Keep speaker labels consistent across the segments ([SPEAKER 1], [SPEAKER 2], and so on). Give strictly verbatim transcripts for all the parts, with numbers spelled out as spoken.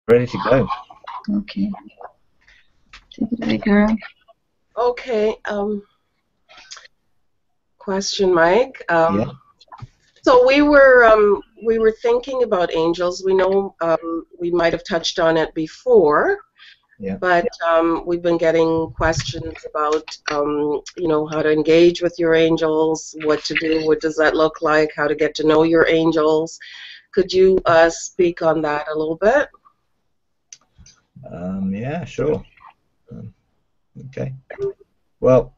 [SPEAKER 1] ready to go.
[SPEAKER 2] Okay. Take it away, Carol.
[SPEAKER 3] Okay. Um, question, Mike. Um,
[SPEAKER 1] Yeah.
[SPEAKER 3] So we were um, we were thinking about angels. We know um, we might have touched on it before,
[SPEAKER 1] Yeah.
[SPEAKER 3] but um, we've been getting questions about um, you know, how to engage with your angels, what to do, what does that look like, how to get to know your angels. Could you uh, speak on that a little bit?
[SPEAKER 1] Um, yeah, sure. Um, okay. Well,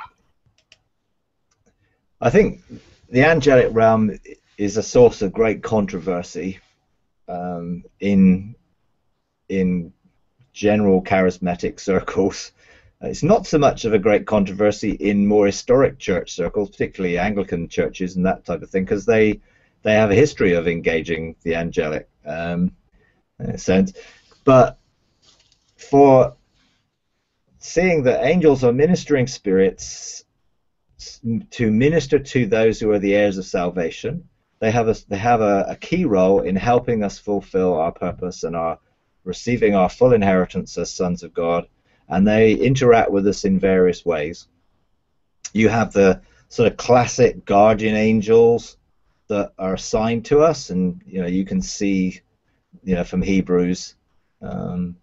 [SPEAKER 1] I think the angelic realm is a source of great controversy um, in in general charismatic circles. It's not so much of a great controversy in more historic church circles, particularly Anglican churches and that type of thing, because they they have a history of engaging the angelic um, in a sense. But for seeing that angels are ministering spirits to minister to those who are the heirs of salvation, they have a they have a, a key role in helping us fulfill our purpose and our receiving our full inheritance as sons of God, and they interact with us in various ways. You have the sort of classic guardian angels that are assigned to us, and you know you can see, you know, from Hebrews um,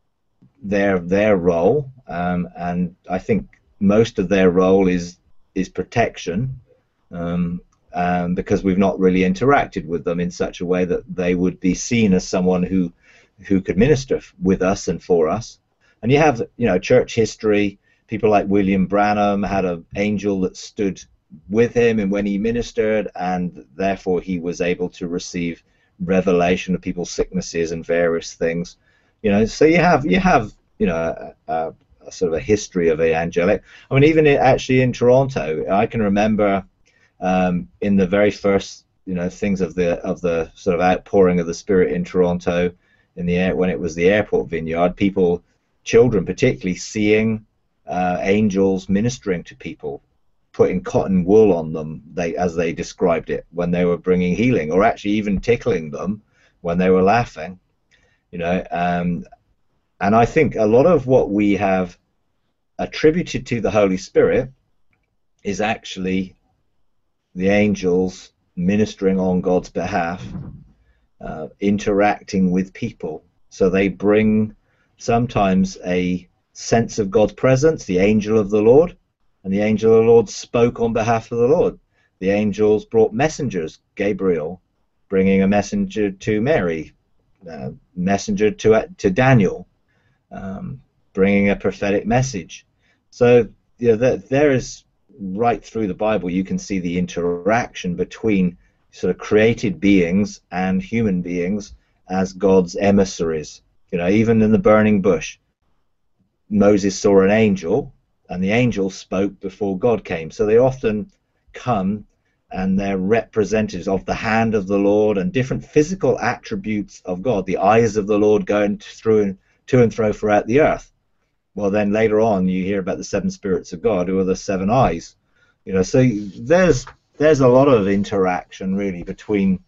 [SPEAKER 1] their their role, um, and I think most of their role is is protection, um, um, because we've not really interacted with them in such a way that they would be seen as someone who who could minister with us and for us. And you have, you know, church history. People like William Branham had an angel that stood with him and when he ministered, and therefore he was able to receive revelation of people's sicknesses and various things. You know, so you have you have you know a, a sort of a history of the angelic. I mean, even in, actually in Toronto, I can remember um, in the very first you know things of the of the sort of outpouring of the Spirit in Toronto, in the air when it was the airport vineyard, people, children particularly, seeing uh, angels ministering to people, putting cotton wool on them, they as they described it, when they were bringing healing, or actually even tickling them when they were laughing. You know, um, and I think a lot of what we have attributed to the Holy Spirit is actually the angels ministering on God's behalf, uh, interacting with people. So they bring sometimes a sense of God's presence, the angel of the Lord, and the angel of the Lord spoke on behalf of the Lord. The angels brought messengers, Gabriel bringing a messenger to Mary, uh, messenger to to Daniel, um, bringing a prophetic message. So you know, there, there is, right through the Bible, you can see the interaction between sort of created beings and human beings as God's emissaries. You know, even in the burning bush, Moses saw an angel, and the angel spoke before God came. So they often come, and they're representatives of the hand of the Lord and different physical attributes of God. The eyes of the Lord going through and to and fro throughout the earth. Well, then later on you hear about the seven spirits of God, who are the seven eyes. You know, so there's there's a lot of interaction really between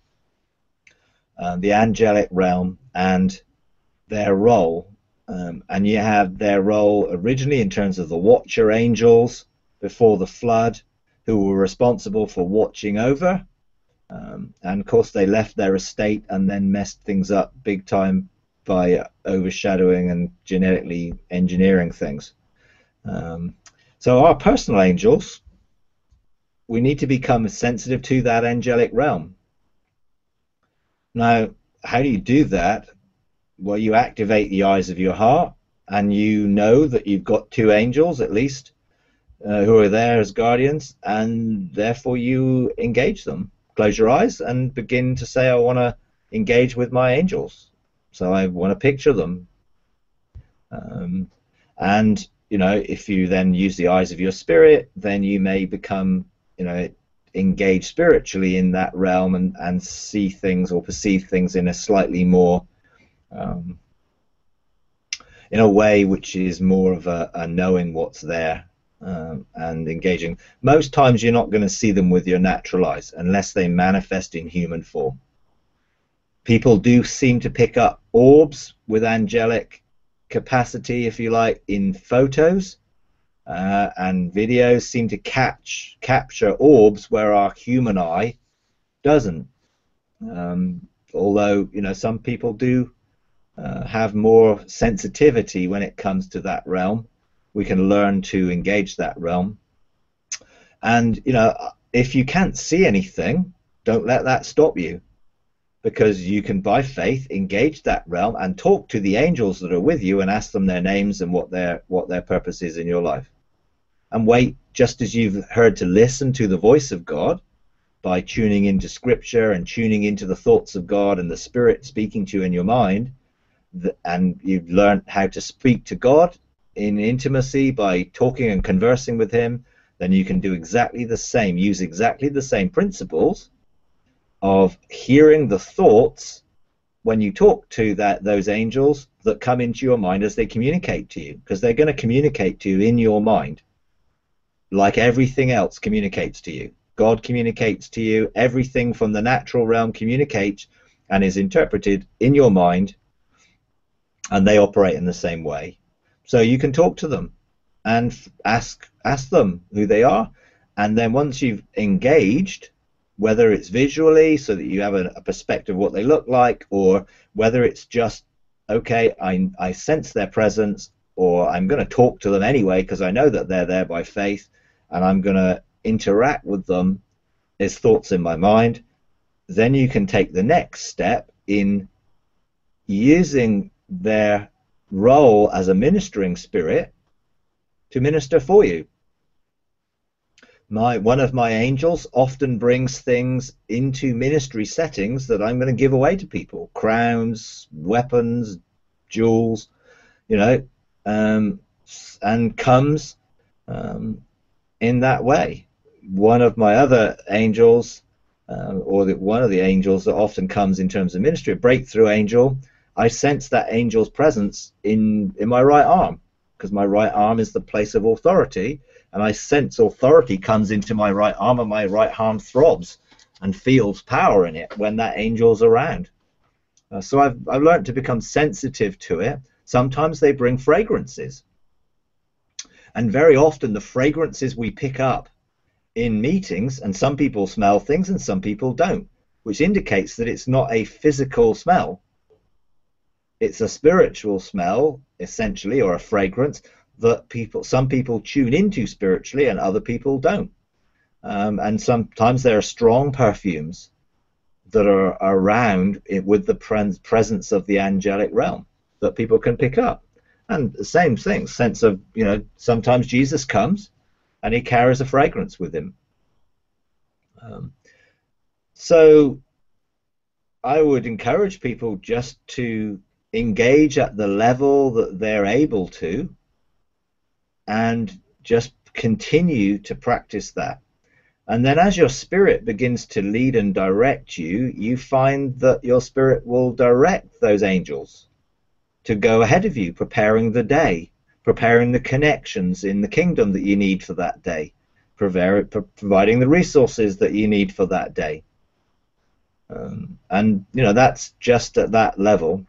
[SPEAKER 1] uh, the angelic realm and their role. Um, and you have their role originally in terms of the watcher angels before the flood, who were responsible for watching over. Um, and of course they left their estate and then messed things up big time by overshadowing and genetically engineering things. Um, so our personal angels, we need to become sensitive to that angelic realm. Now, how do you do that? Well, you activate the eyes of your heart, and you know that you've got two angels at least uh, who are there as guardians, and therefore you engage them. Close your eyes and begin to say, I want to engage with my angels. So I want to picture them. Um, and, you know, if you then use the eyes of your spirit, then you may become, you know, engaged spiritually in that realm and, and see things or perceive things in a slightly more, um, in a way which is more of a, a knowing what's there um, and engaging. Most times you're not going to see them with your natural eyes unless they manifest in human form. people do seem to pick up orbs with angelic capacity, if you like, in photos, uh, and videos seem to catch capture orbs where our human eye doesn't. Um, although, you know, some people do uh, have more sensitivity when it comes to that realm. We can learn to engage that realm. And, you know, if you can't see anything, don't let that stop you, because you can, by faith, engage that realm and talk to the angels that are with you and ask them their names and what their what their purpose is in your life. And wait, just as you've heard to listen to the voice of God by tuning into Scripture and tuning into the thoughts of God and the Spirit speaking to you in your mind, and you've learned how to speak to God in intimacy by talking and conversing with Him, then you can do exactly the same, use exactly the same principles of hearing the thoughts when you talk to that those angels that come into your mind as they communicate to you, because they're going to communicate to you in your mind like everything else communicates to you. God communicates to you. Everything from the natural realm communicates and is interpreted in your mind, and they operate in the same way. So you can talk to them and ask ask them who they are, and then once you've engaged, whether it's visually so that you have a, a perspective of what they look like, or whether it's just, okay, I, I sense their presence, or I'm going to talk to them anyway because I know that they're there by faith, and I'm going to interact with them as thoughts in my mind, then you can take the next step in using their role as a ministering spirit to minister for you. My, one of my angels often brings things into ministry settings that I'm going to give away to people. Crowns, weapons, jewels, you know, um, and comes um, in that way. One of my other angels, uh, or the, one of the angels that often comes in terms of ministry, a breakthrough angel, I sense that angel's presence in, in my right arm, because my right arm is the place of authority, and I sense authority comes into my right arm, and my right arm throbs and feels power in it when that angel's around. Uh, so I've, I've learned to become sensitive to it. Sometimes they bring fragrances, and very often the fragrances we pick up in meetings, and some people smell things and some people don't, which indicates that it's not a physical smell. It's a spiritual smell, essentially, or a fragrance that people, some people tune into spiritually and other people don't. Um, and sometimes there are strong perfumes that are around it with the pre presence of the angelic realm that people can pick up. And the same thing, sense of, you know, sometimes Jesus comes and he carries a fragrance with him. Um, so I would encourage people just to engage at the level that they're able to, and just continue to practice that. And then as your spirit begins to lead and direct you, you find that your spirit will direct those angels to go ahead of you, preparing the day, preparing the connections in the kingdom that you need for that day, providing the resources that you need for that day. Um, and, you know, that's just at that level.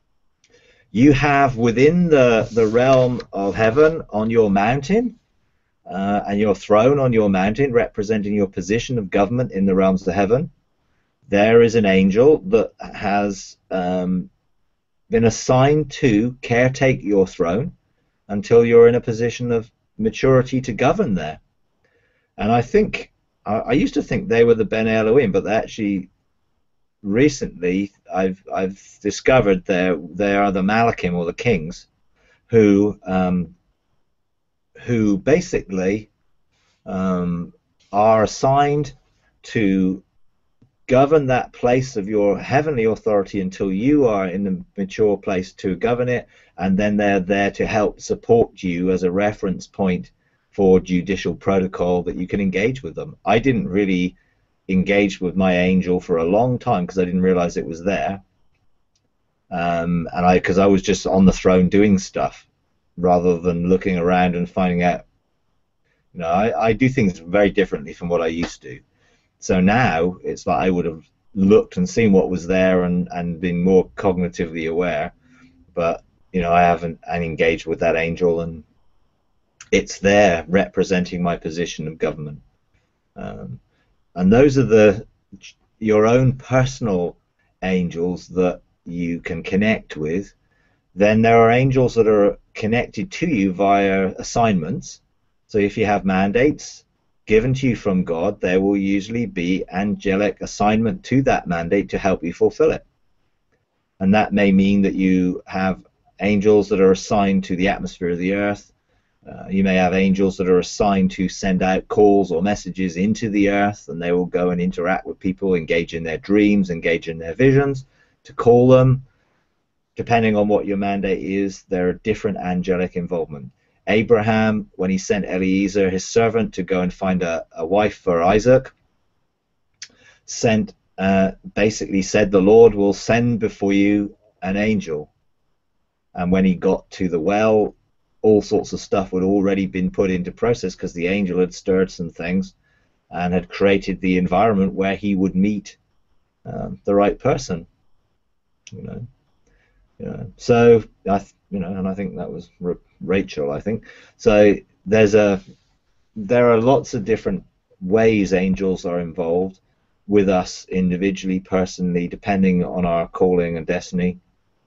[SPEAKER 1] You have within the, the realm of heaven on your mountain, uh, and your throne on your mountain, representing your position of government in the realms of heaven, there is an angel that has um, been assigned to caretake your throne until you're in a position of maturity to govern there. And I think, I, I used to think they were the Ben Elohim, but they actually, recently I've I've discovered they they are the Malachim, or the kings, who um, who basically um, are assigned to govern that place of your heavenly authority until you are in the mature place to govern it, and then they're there to help support you as a reference point for judicial protocol that you can engage with them. I didn't really engaged with my angel for a long time because I didn't realize it was there, um, and I because I was just on the throne doing stuff rather than looking around and finding out. You know, I, I do things very differently from what I used to. So now it's like I would have looked and seen what was there and, and been more cognitively aware. But, you know, I haven't and engaged with that angel, and it's there representing my position of government. Um, and those are the your own personal angels that you can connect with. Then there are angels that are connected to you via assignments. So if you have mandates given to you from God, there will usually be angelic assignment to that mandate to help you fulfill it. And that may mean that you have angels that are assigned to the atmosphere of the earth. Uh, you may have angels that are assigned to send out calls or messages into the earth, and they will go and interact with people, engage in their dreams, engage in their visions, to call them. Depending on what your mandate is, there are different angelic involvement. Abraham, when he sent Eliezer, his servant, to go and find a, a wife for Isaac, sent uh, basically said, the Lord will send before you an angel. And when he got to the well, all sorts of stuff had already been put into process, because the angel had stirred some things and had created the environment where he would meet um, the right person. You know, yeah. So I, you know, and I think that was Rachel. I think so. There's a, there are lots of different ways angels are involved with us individually, personally, depending on our calling and destiny.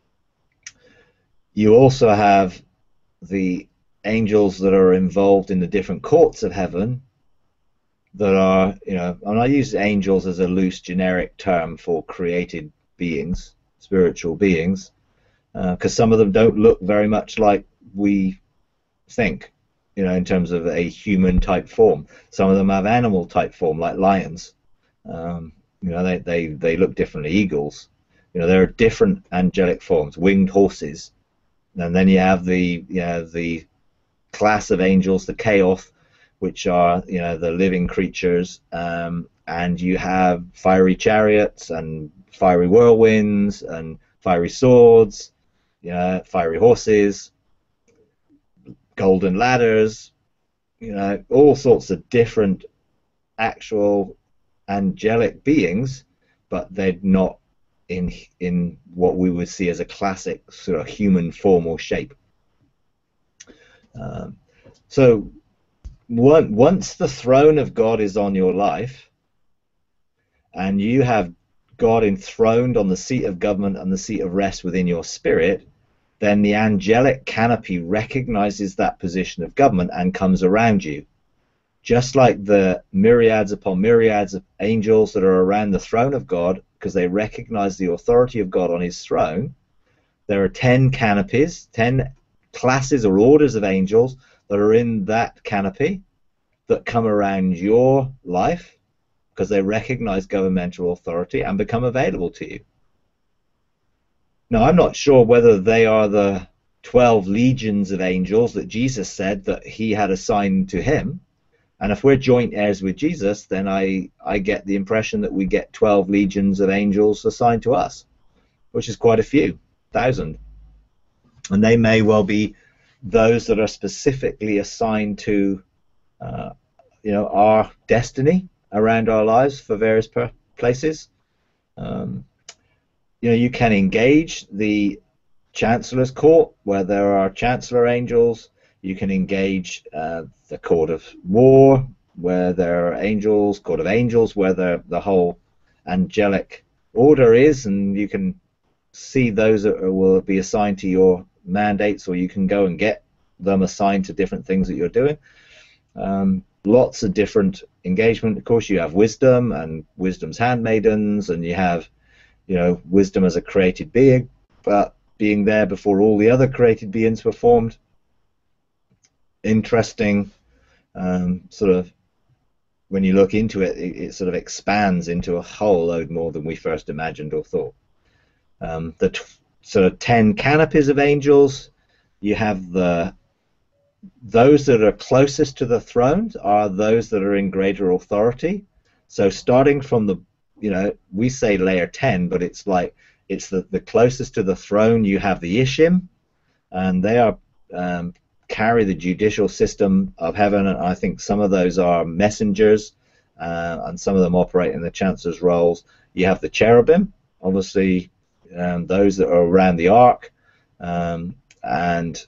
[SPEAKER 1] You also have the angels that are involved in the different courts of heaven that are, you know, and I use angels as a loose generic term for created beings, spiritual beings, because uh, some of them don't look very much like we think, you know, in terms of a human type form. Some of them have animal type form, like lions. Um, you know, they, they, they look differently. Eagles, you know, there are different angelic forms, winged horses. And then you have the, you know, the class of angels, the Chaos, which are, you know, the living creatures, um, and you have fiery chariots and fiery whirlwinds and fiery swords, you know, fiery horses, golden ladders, you know, all sorts of different actual angelic beings, but they're not in in what we would see as a classic sort of human form or shape. Um, so one, once the throne of God is on your life, and you have God enthroned on the seat of government and the seat of rest within your spirit, then the angelic canopy recognizes that position of government and comes around you. Just like the myriads upon myriads of angels that are around the throne of God, because they recognize the authority of God on his throne, there are ten canopies, ten classes or orders of angels that are in that canopy that come around your life because they recognize governmental authority and become available to you. Now, I'm not sure whether they are the twelve legions of angels that Jesus said that he had assigned to him. And if we're joint heirs with Jesus, then I, I get the impression that we get twelve legions of angels assigned to us, which is quite a few, thousand. And they may well be those that are specifically assigned to, uh, you know, our destiny around our lives for various per places. Um, you know, you can engage the Chancellor's Court, where there are Chancellor angels. You can engage uh, the Court of War, where there are angels, Court of Angels, where the, the whole angelic order is, and you can see those that will be assigned to your mandates, or you can go and get them assigned to different things that you're doing. Um, lots of different engagement. Of course, you have wisdom and wisdom's handmaidens, and you have, you know, wisdom as a created being, but being there before all the other created beings were formed. Interesting, um, sort of, when you look into it, it, it sort of expands into a whole load more than we first imagined or thought. Um, the t sort of ten canopies of angels, you have the those that are closest to the throne are those that are in greater authority. So starting from the, you know, we say layer ten, but it's like it's the, the closest to the throne. You have the Ishim, and they are um, carry the judicial system of heaven, and I think some of those are messengers, uh, and some of them operate in the chancellor's roles. You have the cherubim, obviously, um, those that are around the ark, um, and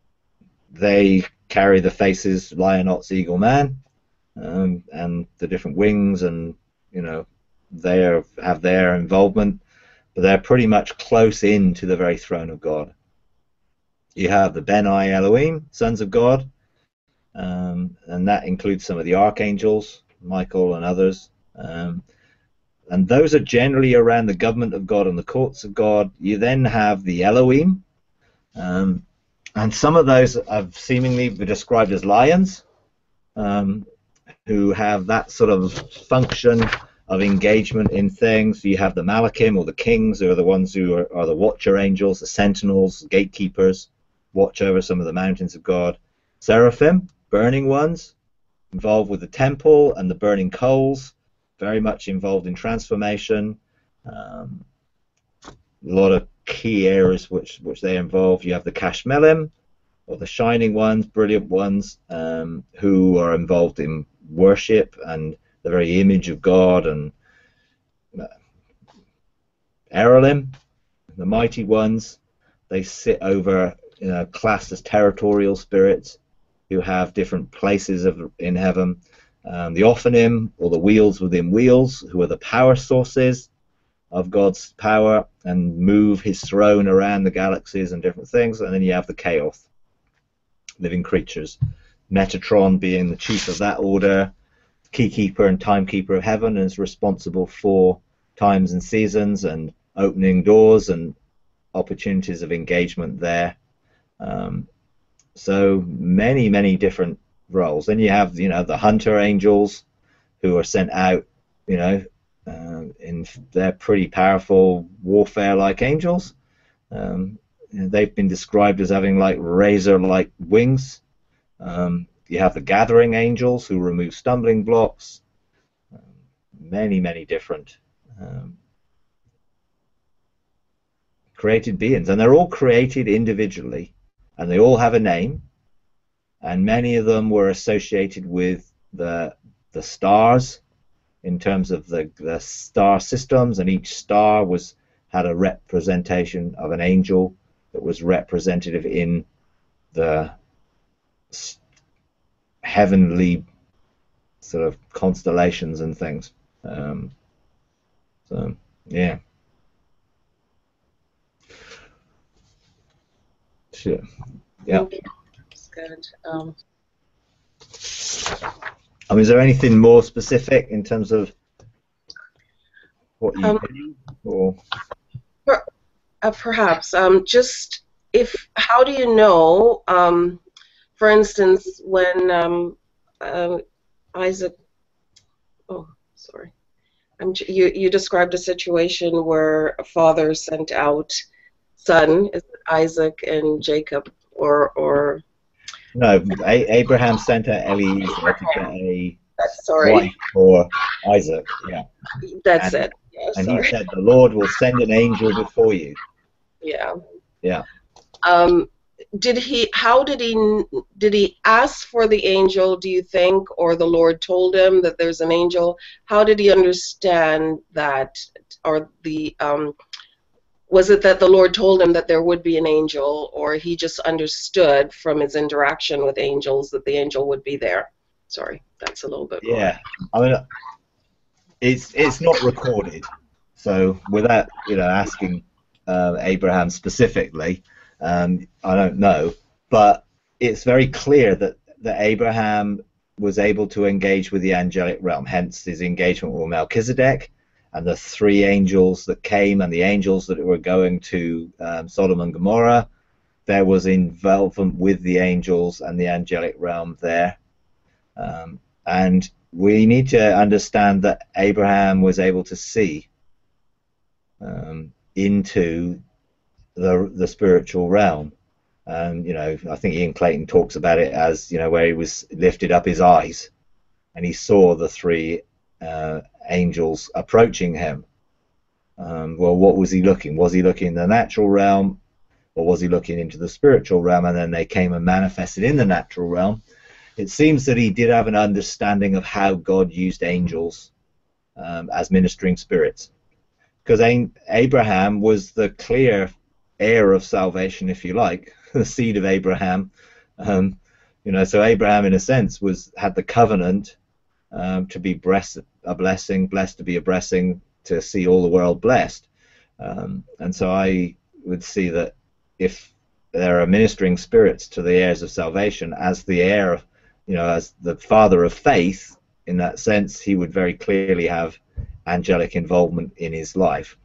[SPEAKER 1] they carry the faces lion, ox, eagle, man, um, and the different wings, and you know they are, have their involvement, but they're pretty much close in to the very throne of God. You have the Benai Elohim, sons of God, um, and that includes some of the archangels, Michael and others, um, and those are generally around the government of God and the courts of God. You then have the Elohim, um, and some of those have seemingly been described as lions, um, who have that sort of function of engagement in things. You have the Malachim, or the kings, who are the ones who are, are the watcher angels, the sentinels, gatekeepers, watch over some of the mountains of God. Seraphim, burning ones, involved with the temple and the burning coals, very much involved in transformation. Um, a lot of key areas which which they involve. You have the Kashmelim, or the shining ones, brilliant ones, um, who are involved in worship and the very image of God, and uh, Erolim, the mighty ones. They sit over, you know, classed as territorial spirits who have different places of in heaven. Um, the Ophanim, or the wheels within wheels, who are the power sources of God's power and move his throne around the galaxies and different things. And then you have the Chaos, living creatures. Metatron being the chief of that order, keykeeper and timekeeper of heaven, and is responsible for times and seasons and opening doors and opportunities of engagement there. Um, so many, many different roles. Then you have, you know, the hunter angels, who are sent out, you know, uh, in they're pretty powerful warfare-like angels. Um, they've been described as having like razor-like wings. Um, you have the gathering angels, who remove stumbling blocks. Um, many, many different um, created beings, and they're all created individually, and they all have a name, and many of them were associated with the the stars in terms of the, the star systems, and each star was had a representation of an angel that was representative in the heavenly sort of constellations and things. Um, so yeah. Sure. Yeah.
[SPEAKER 3] That's good. Um,
[SPEAKER 1] I mean, is there anything more specific in terms of what you
[SPEAKER 3] um,
[SPEAKER 1] do, or?
[SPEAKER 3] per, uh, perhaps um, just if how do you know? Um, for instance, when um, uh, Isaac, oh, sorry, I'm, you you described a situation where a father sent out son, is it Isaac and Jacob, or or
[SPEAKER 1] No, a Abraham sent out Eliezer to get a
[SPEAKER 3] sorry,
[SPEAKER 1] wife for Isaac. Yeah,
[SPEAKER 3] that's
[SPEAKER 1] and,
[SPEAKER 3] it. Yeah,
[SPEAKER 1] and
[SPEAKER 3] sorry.
[SPEAKER 1] he said, "The Lord will send an angel before you."
[SPEAKER 3] Yeah.
[SPEAKER 1] Yeah.
[SPEAKER 3] Um, did he? How did he? Did he ask for the angel? Do you think, or the Lord told him that there's an angel? How did he understand that, or the? Um, was it that the Lord told him that there would be an angel, or he just understood from his interaction with angels that the angel would be there? Sorry, that's a little bit more.
[SPEAKER 1] Yeah. I mean, it's it's not recorded, so without you know asking uh, Abraham specifically, um, I don't know, but it's very clear that that Abraham was able to engage with the angelic realm, hence his engagement with Melchizedek and the three angels that came and the angels that were going to um, Sodom and Gomorrah. There was involvement with the angels and the angelic realm there. Um, and we need to understand that Abraham was able to see um, into the, the spiritual realm. Um, you know, I think Ian Clayton talks about it as, you know, where he was lifted up his eyes and he saw the three uh, angels approaching him. Um, well, what was he looking? Was he looking in the natural realm, or was he looking into the spiritual realm? And then they came and manifested in the natural realm. It seems that he did have an understanding of how God used angels um, as ministering spirits. because Abraham was the clear heir of salvation, if you like, the seed of Abraham. Um, you know, so Abraham, in a sense, was had the covenant um, to be blessed, a blessing, blessed to be a blessing, to see all the world blessed. Um, and so I would see that if there are ministering spirits to the heirs of salvation, as the heir, you know, as the father of faith, in that sense, he would very clearly have angelic involvement in his life.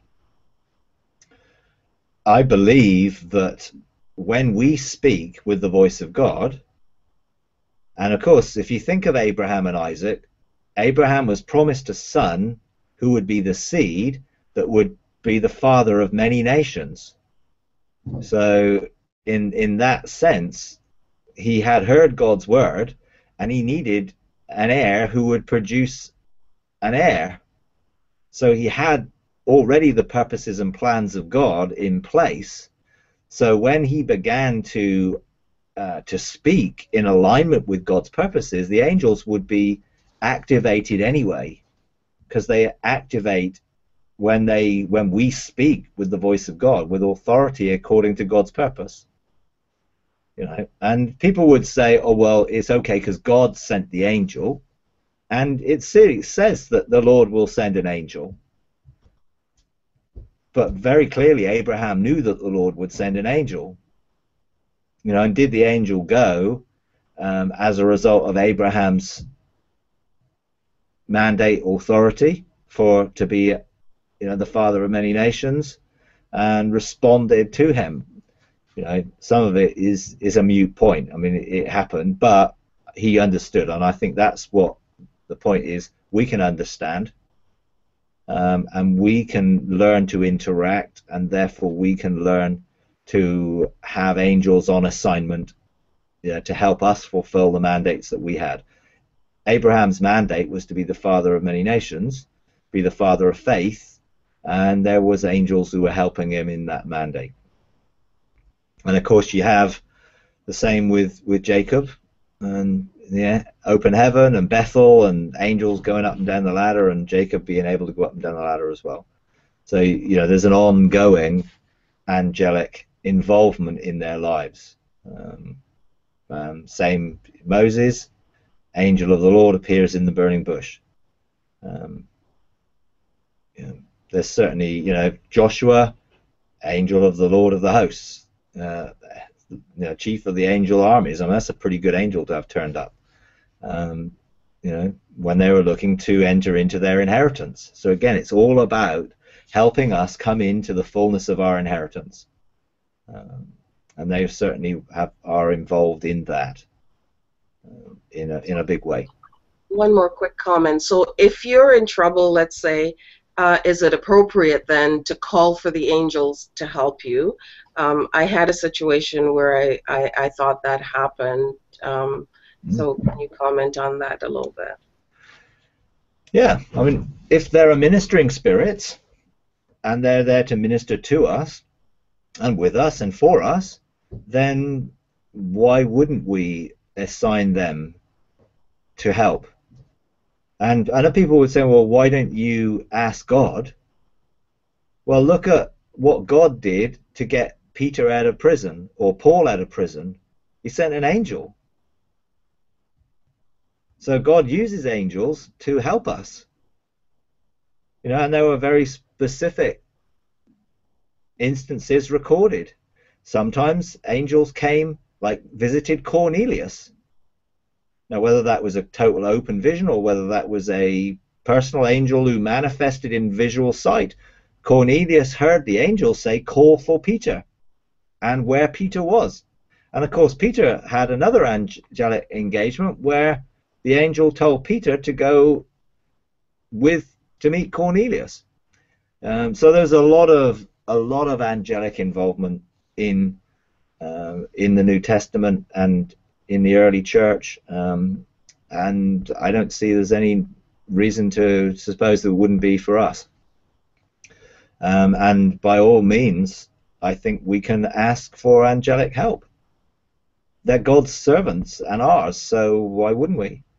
[SPEAKER 1] I believe that when we speak with the voice of God, and of course, if you think of Abraham and Isaac, Abraham was promised a son who would be the seed that would be the father of many nations. So in in that sense, he had heard God's word, and he needed an heir who would produce an heir. So he had already the purposes and plans of God in place. So when he began to uh, to speak in alignment with God's purposes, the angels would be activated anyway, because they activate when they when we speak with the voice of God, with authority according to God's purpose. You know, and people would say, "Oh well, it's okay because God sent the angel," and it says that the Lord will send an angel. But very clearly, Abraham knew that the Lord would send an angel. You know, and did the angel go um, as a result of Abraham's mandate authority for to be, you know, the father of many nations, and responded to him? You know, some of it is is a mute point. I mean, it, it happened, but he understood, and I think that's what the point is. We can understand. Um, and we can learn to interact, and therefore we can learn to have angels on assignment, you know, to help us fulfill the mandates that we had. Abraham's mandate was to be the father of many nations, be the father of faith, and there was angels who were helping him in that mandate. And of course you have the same with, with Jacob, and yeah, open heaven and Bethel and angels going up and down the ladder, and Jacob being able to go up and down the ladder as well. So, you know, there's an ongoing angelic involvement in their lives. Um, um, same Moses, angel of the Lord appears in the burning bush. Um, you know, there's certainly, you know, Joshua, angel of the Lord of the hosts, uh, you know, chief of the angel armies. I mean, that's a pretty good angel to have turned up. Um, you know, when they were looking to enter into their inheritance. So again, it's all about helping us come into the fullness of our inheritance, um, and they certainly have are involved in that uh, in a in a big way.
[SPEAKER 3] One more quick comment. So, if you're in trouble, let's say, uh, is it appropriate then to call for the angels to help you? Um, I had a situation where I I, I thought that happened. Um, So can you comment on that a little bit?
[SPEAKER 1] Yeah, I mean, if there are ministering spirits and they're there to minister to us and with us and for us, then why wouldn't we assign them to help? And I know people would say, well, why don't you ask God? Well, look at what God did to get Peter out of prison or Paul out of prison. He sent an angel. So God uses angels to help us, you know, and there were very specific instances recorded. Sometimes angels came, like visited Cornelius. Now, whether that was a total open vision or whether that was a personal angel who manifested in visual sight, Cornelius heard the angel say, "Call for Peter," and where Peter was. And of course, Peter had another angelic engagement where the angel told Peter to go with to meet Cornelius. Um, so there's a lot of a lot of angelic involvement in uh, in the New Testament and in the early church, um, and I don't see there's any reason to suppose there wouldn't be for us. Um, and by all means, I think we can ask for angelic help. They're God's servants and ours, so why wouldn't we?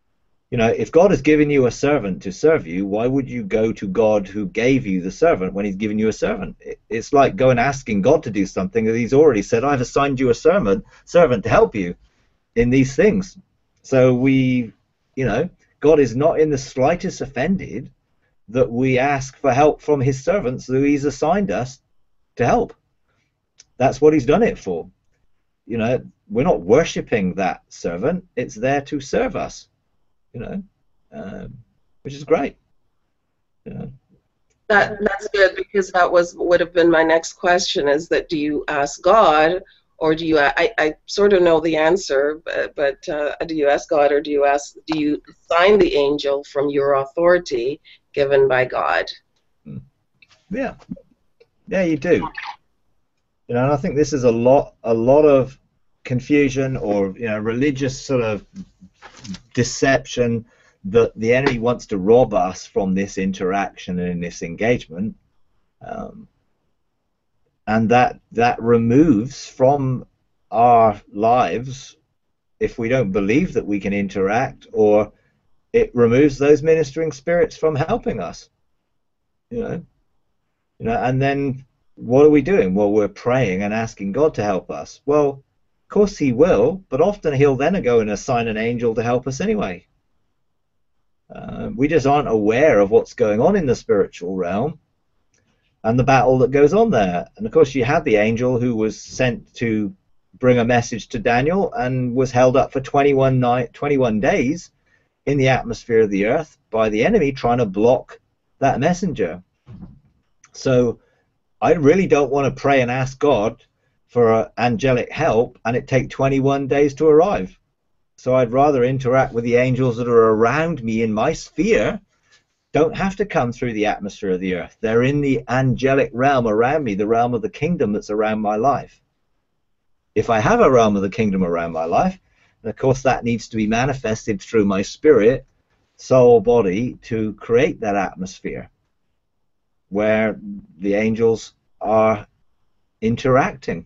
[SPEAKER 1] You know, if God has given you a servant to serve you, why would you go to God who gave you the servant when he's given you a servant? It's like going asking God to do something that he's already said, I've assigned you a servant, servant to help you in these things. So we, you know, God is not in the slightest offended that we ask for help from his servants who he's assigned us to help. That's what he's done it for. You know, we're not worshipping that servant. It's there to serve us. You know, um, which is great. You know.
[SPEAKER 3] That that's good, because that was would have been my next question. Is that, do you ask God, or do you? I, I sort of know the answer, but but uh, do you ask God, or do you ask? Do you assign the angel from your authority given by God?
[SPEAKER 1] Yeah, yeah, you do. You know, and I think this is a lot, a lot of confusion, or you know, religious sort of deception, that the enemy wants to rob us from this interaction and this engagement, um, and that that removes from our lives, if we don't believe that we can interact, or it removes those ministering spirits from helping us. You know, you know, and then what are we doing? Well, we're praying and asking God to help us. Well, of course he will, but often he'll then go and assign an angel to help us anyway. Uh, we just aren't aware of what's going on in the spiritual realm and the battle that goes on there. And of course you had the angel who was sent to bring a message to Daniel and was held up for twenty-one night, twenty-one days in the atmosphere of the earth by the enemy trying to block that messenger. So I really don't want to pray and ask God for uh, angelic help and it take twenty-one days to arrive. So I'd rather interact with the angels that are around me in my sphere. Don't have to come through the atmosphere of the earth. They're in the angelic realm around me, the realm of the kingdom that's around my life. If I have a realm of the kingdom around my life, then of course that needs to be manifested through my spirit, soul, body, to create that atmosphere where the angels are interacting.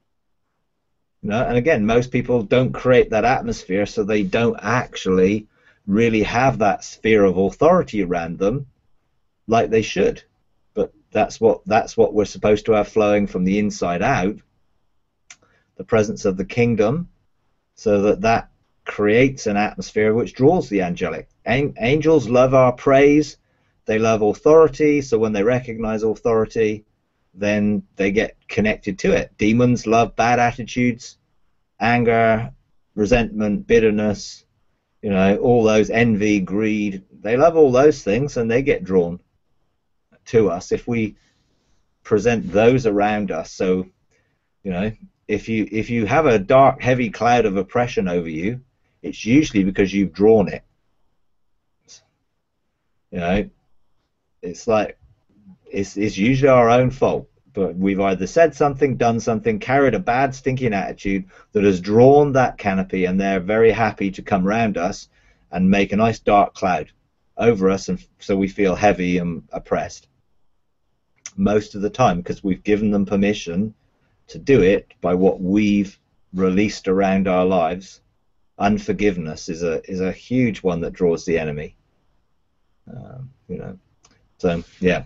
[SPEAKER 1] You know, and again, most people don't create that atmosphere, so they don't actually really have that sphere of authority around them like they should. But that's what that's what we're supposed to have flowing from the inside out, the presence of the kingdom, so that that creates an atmosphere which draws the angelic. An- angels love our praise, they love authority, so when they recognize authority, then they get connected to it. Demons love bad attitudes, anger, resentment, bitterness, you know, all those, envy, greed. They love all those things and they get drawn to us if we present those around us. So, you know, if you if you have a dark, heavy cloud of oppression over you, it's usually because you've drawn it. You know, it's like It's, it's usually our own fault, but we've either said something, done something, carried a bad, stinking attitude that has drawn that canopy, and they're very happy to come round us and make a nice dark cloud over us, and so we feel heavy and oppressed most of the time because we've given them permission to do it by what we've released around our lives. Unforgiveness is a is a huge one that draws the enemy. Um, you know, so yeah.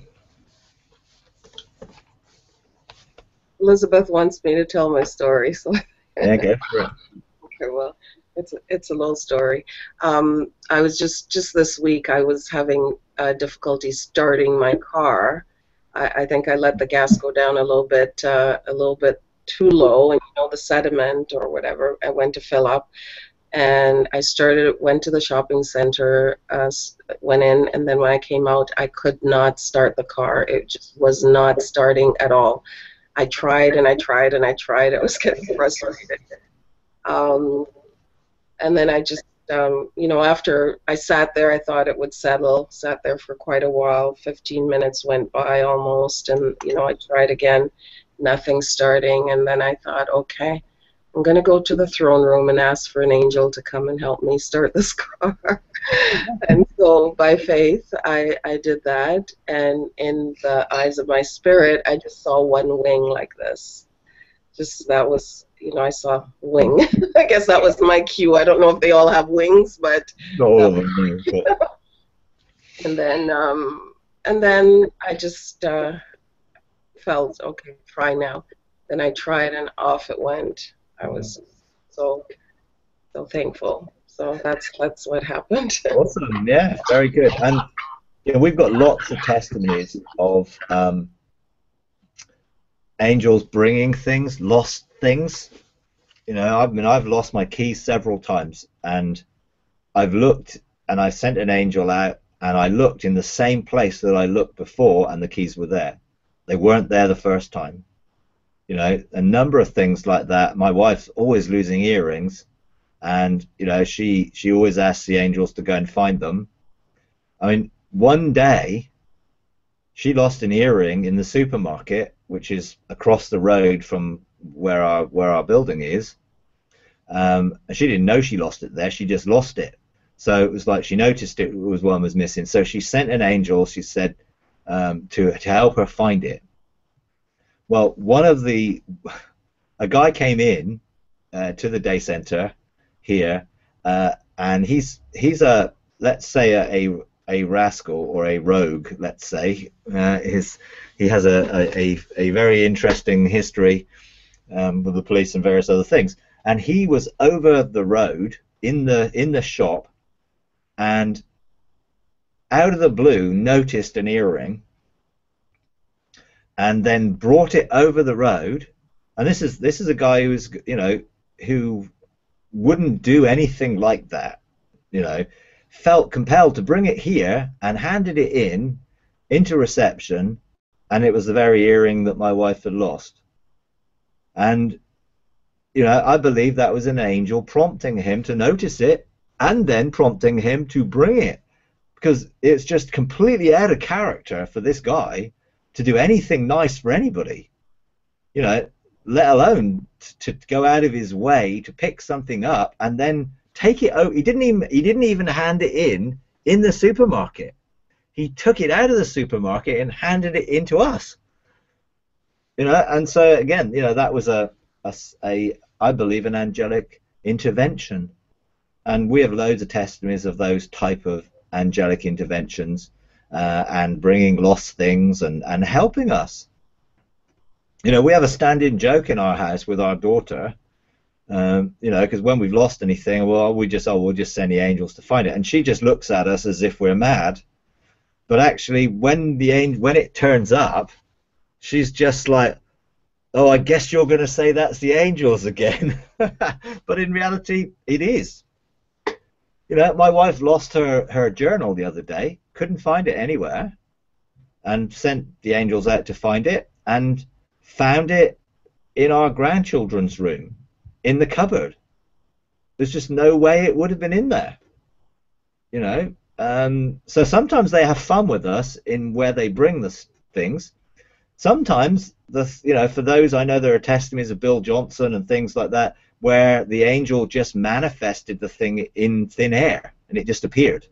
[SPEAKER 3] Elizabeth wants me to tell my story, so
[SPEAKER 1] Yeah, go for it.
[SPEAKER 3] okay, well, it's a, it's a little story. Um, I was just just this week I was having uh, difficulty starting my car. I, I think I let the gas go down a little bit uh, a little bit too low, and you know, the sediment or whatever. I went to fill up, and I started went to the shopping center, uh, went in, and then when I came out, I could not start the car. It just was not starting at all. I tried and I tried and I tried. I was getting frustrated. Um, and then I just, um, you know, after I sat there, I thought it would settle. Sat there for quite a while. fifteen minutes went by almost. And, you know, I tried again. Nothing starting. And then I thought, okay, I'm going to go to the throne room and ask for an angel to come and help me start this car. And so by faith, I, I did that. And in the eyes of my spirit, I just saw one wing like this. Just that was, you know, I saw wing. I guess that was my cue. I don't know if they all have wings, but
[SPEAKER 1] Not all of them, no, but
[SPEAKER 3] and then um, and then I just uh, felt, okay, try now. Then I tried, and off it went. I was so so thankful. So that's that's what happened.
[SPEAKER 1] awesome. Yeah, very good. And you know, we've got lots of testimonies of um, angels bringing things, lost things. You know, I mean, I've lost my keys several times, and I've looked, and I sent an angel out, and I looked in the same place that I looked before, and the keys were there. They weren't there the first time. You know, a number of things like that. My wife's always losing earrings, and you know, she she always asks the angels to go and find them. I mean, one day she lost an earring in the supermarket, which is across the road from where our where our building is. Um, and she didn't know she lost it there. She just lost it. So it was like she noticed it was one was missing. So she sent an angel. She said um, to to help her find it. Well, one of the a guy came in uh, to the day center here, uh, and he's he's a let's say a, a a rascal or a rogue, let's say. Uh, his he has a, a a very interesting history um, with the police and various other things. And he was over the road in the in the shop, and out of the blue noticed an earring, and then brought it over the road. And this is this is a guy who's you know who wouldn't do anything like that, you know, felt compelled to bring it here and handed it in into reception, and it was the very earring that my wife had lost. And you know, I believe that was an angel prompting him to notice it and then prompting him to bring it, because it's just completely out of character for this guy to do anything nice for anybody, you know, let alone to go out of his way to pick something up and then take it out. He didn't even he didn't even hand it in in the supermarket. He took it out of the supermarket and handed it in to us, you know. And so again, you know, that was a A, a, I believe, an angelic intervention, and we have loads of testimonies of those type of angelic interventions uh, and bringing lost things and and helping us. You know, we have a stand-in joke in our house with our daughter, um, you know, because when we've lost anything, well, we just oh we'll just send the angels to find it, and she just looks at us as if we're mad. But actually, when the angel when it turns up, she's just like, oh, I guess you're going to say that's the angels again. But in reality, it is. You know, my wife lost her, her journal the other day, couldn't find it anywhere, and sent the angels out to find it, and found it in our grandchildren's room, in the cupboard. There's just no way it would have been in there. You know, um, so sometimes they have fun with us in where they bring the things. Sometimes, the you know, for those, I know there are testimonies of Bill Johnson and things like that, where the angel just manifested the thing in thin air and it just appeared.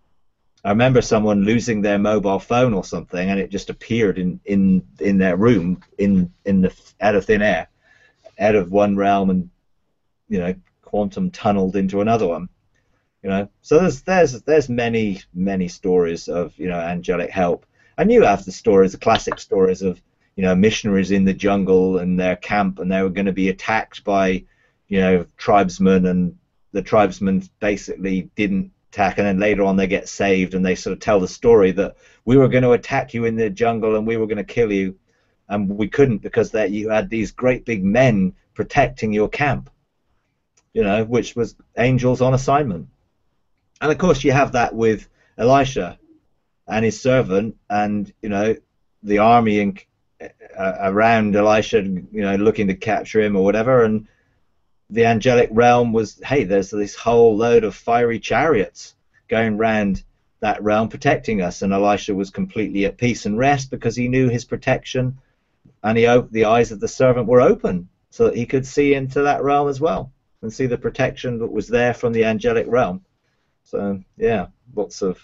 [SPEAKER 1] I remember someone losing their mobile phone or something, and it just appeared in in in their room in in the out of thin air, out of one realm, and you know, quantum tunneled into another one. You know, so there's there's there's many many stories of you know angelic help. And you have the stories, the classic stories of, you know, missionaries in the jungle and their camp, and they were going to be attacked by, you know, tribesmen, and the tribesmen basically didn't attack, and then later on they get saved, and they sort of tell the story that we were going to attack you in the jungle and we were going to kill you, and we couldn't because that you had these great big men protecting your camp, you know, which was angels on assignment. And of course you have that with Elisha and his servant, and you know the army in, uh, around Elisha, you know, looking to capture him or whatever, and the angelic realm was, hey, there's this whole load of fiery chariots going round that realm protecting us, and Elisha was completely at peace and rest because he knew his protection, and he the eyes of the servant were open so that he could see into that realm as well and see the protection that was there from the angelic realm. So yeah, lots of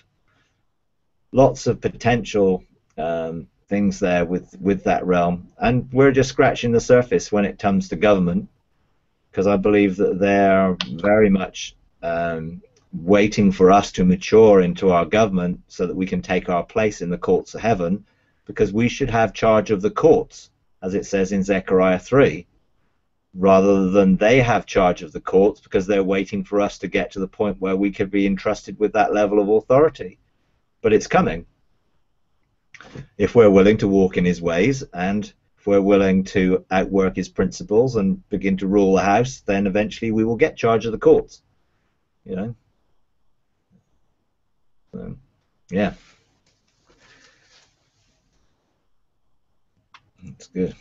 [SPEAKER 1] lots of potential um, things there with with that realm, and we're just scratching the surface when it comes to government. because I believe that they're very much um, waiting for us to mature into our government so that we can take our place in the courts of heaven, because we should have charge of the courts, as it says in Zechariah three, rather than they have charge of the courts, because they're waiting for us to get to the point where we could be entrusted with that level of authority. But it's coming, if we're willing to walk in his ways, and if we're willing to outwork his principles and begin to rule the house, then eventually we will get charge of the courts. You know? So, yeah. That's good.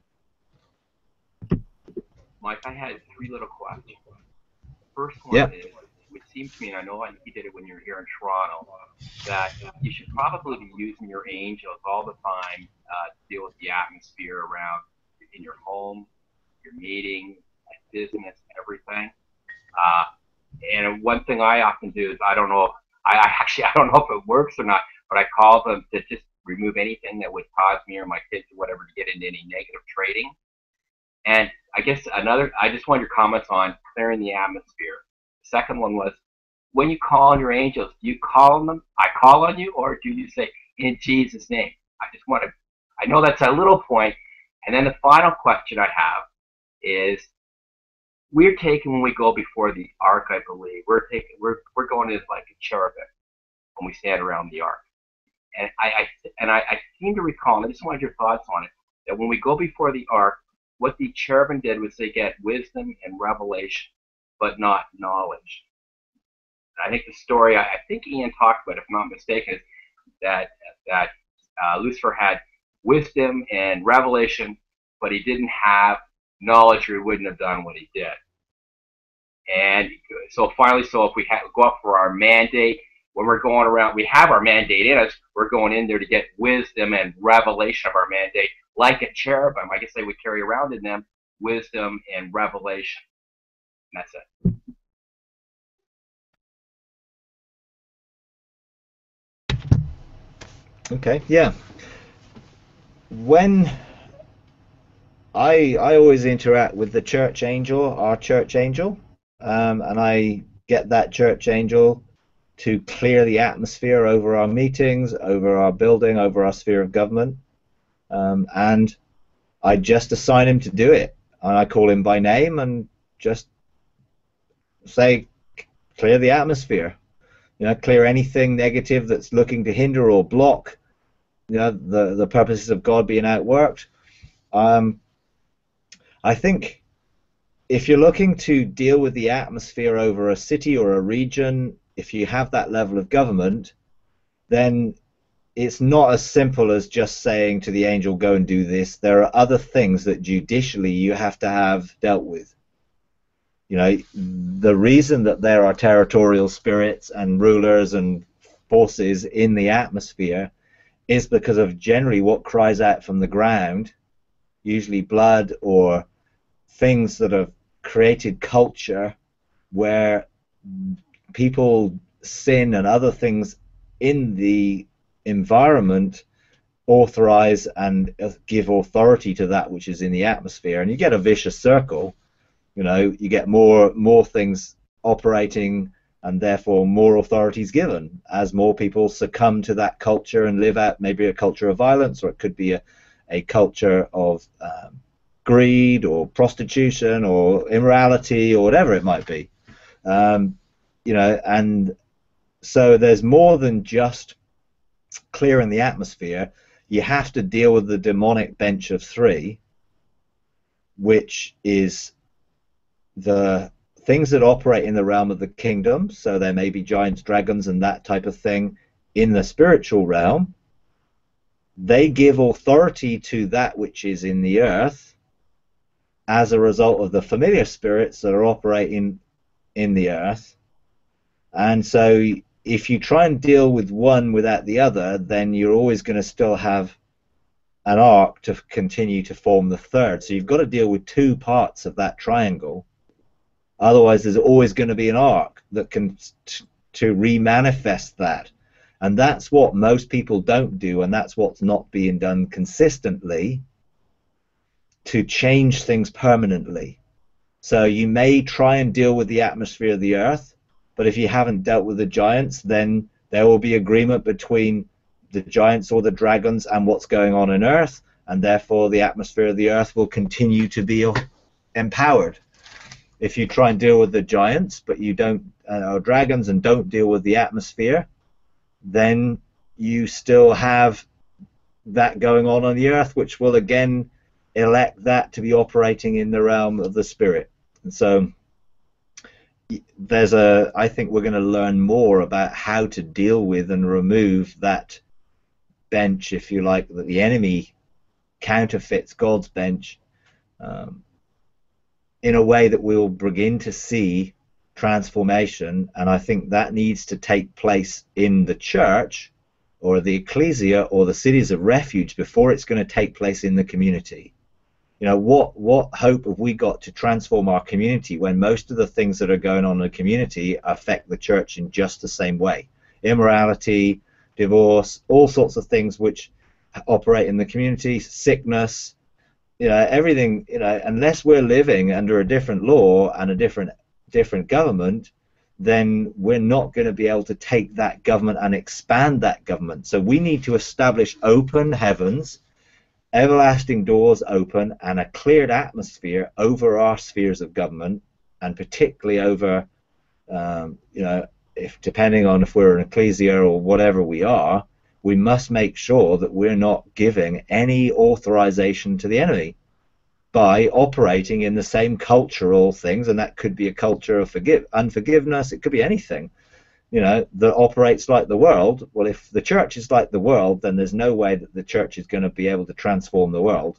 [SPEAKER 4] Mike, I had three little questions. First one
[SPEAKER 1] Yep.
[SPEAKER 4] is, it seems to me, and I know you did it when you were here in Toronto, that you should probably be using your angels all the time uh, to deal with the atmosphere around in your home, your meeting, business, everything. Uh, and one thing I often do is, I don't know, if, I, I actually I don't know if it works or not, but I call them to just remove anything that would cause me or my kids or whatever to get into any negative trading. And I guess another, I just want your comments on clearing the atmosphere. The second one was, when you call on your angels, do you call on them, I call on you, or do you say, in Jesus' name? I just want to, I know that's a little point. And then the final question I have is, we're taking, when we go before the ark, I believe, we're taking, we're, we're going as like a cherubim when we stand around the ark. And I, I and I, I seem to recall, and I just wanted your thoughts on it, that when we go before the ark, what the cherubim did was they get wisdom and revelation, but not knowledge. And I think the story, I, I think Ian talked about, if I'm not mistaken, is that that uh, Lucifer had wisdom and revelation, but he didn't have knowledge, or he wouldn't have done what he did. And so finally, so if we have, go up for our mandate, when we're going around, we have our mandate in us, we're going in there to get wisdom and revelation of our mandate, like a cherubim. I guess they would carry around in them wisdom and revelation. And that's it.
[SPEAKER 1] Okay, yeah. When I I always interact with the church angel, our church angel, um, and I get that church angel to clear the atmosphere over our meetings, over our building, over our sphere of government, um, and I just assign him to do it. And I call him by name and just say, clear the atmosphere. You know, clear anything negative that's looking to hinder or block, you know, the the purposes of God being outworked. Um, I think if you're looking to deal with the atmosphere over a city or a region, if you have that level of government, then it's not as simple as just saying to the angel, go and do this. There are other things that judicially you have to have dealt with. You know, the reason that there are territorial spirits and rulers and forces in the atmosphere is because of generally what cries out from the ground, usually blood or things that have created culture where people sin and other things in the environment authorize and give authority to that which is in the atmosphere, and you get a vicious circle. You know, you get more more things operating, and therefore more authorities given as more people succumb to that culture and live out maybe a culture of violence, or it could be a, a culture of um, greed or prostitution or immorality or whatever it might be. Um, you know, and so there's more than just clearing the atmosphere. You have to deal with the demonic bench of three, which is the things that operate in the realm of the kingdom. So there may be giants, dragons, and that type of thing in the spiritual realm. They give authority to that which is in the earth as a result of the familiar spirits that are operating in the earth. And so if you try and deal with one without the other, then you're always going to still have an arc to continue to form the third. So you've got to deal with two parts of that triangle. Otherwise, there's always going to be an arc that can t to remanifest that. And that's what most people don't do, and that's what's not being done consistently to change things permanently. So you may try and deal with the atmosphere of the earth, but if you haven't dealt with the giants, then there will be agreement between the giants or the dragons and what's going on in earth, and therefore the atmosphere of the earth will continue to be empowered. If you try and deal with the giants, but you don't, uh, or dragons, and don't deal with the atmosphere, then you still have that going on on the earth, which will again elect that to be operating in the realm of the spirit. And so there's a, I think we're going to learn more about how to deal with and remove that bench, if you like, that the enemy counterfeits God's bench, um, in a way that we'll begin to see transformation. And I think that needs to take place in the church or the ecclesia or the cities of refuge before it's going to take place in the community. You know, what what hope have we got to transform our community when most of the things that are going on in the community affect the church in just the same way? Immorality, divorce, all sorts of things which operate in the community, sickness, you know, everything, you know, unless we're living under a different law and a different different government, then we're not going to be able to take that government and expand that government. So we need to establish open heavens, everlasting doors open, and a cleared atmosphere over our spheres of government, and particularly over, um, you know, if depending on if we're an ecclesia or whatever we are, we must make sure that we're not giving any authorization to the enemy by operating in the same cultural things, and that could be a culture of forgive unforgiveness, it could be anything, you know, that operates like the world. Well, if the church is like the world, then there's no way that the church is going to be able to transform the world.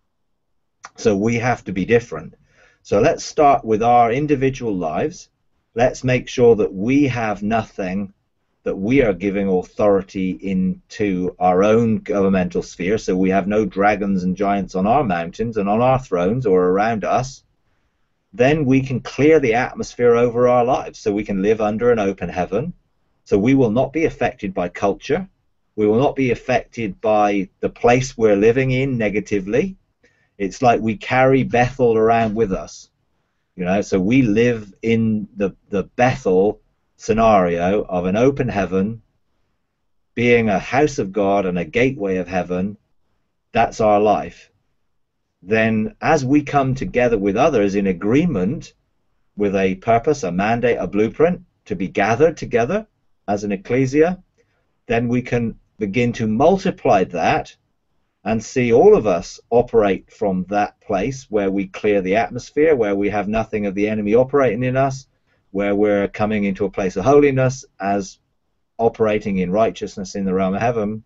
[SPEAKER 1] So we have to be different. So let's start with our individual lives. Let's make sure that we have nothing that we are giving authority into our own governmental sphere, so we have no dragons and giants on our mountains and on our thrones or around us. Then we can clear the atmosphere over our lives, so we can live under an open heaven. So we will not be affected by culture. We will not be affected by the place we're living in negatively. It's like we carry Bethel around with us, you know, so we live in the, the Bethel scenario of an open heaven, being a house of God and a gateway of heaven. That's our life. Then as we come together with others in agreement with a purpose, a mandate, a blueprint to be gathered together as an ecclesia, then we can begin to multiply that and see all of us operate from that place where we clear the atmosphere, where we have nothing of the enemy operating in us, where we're coming into a place of holiness as operating in righteousness in the realm of heaven.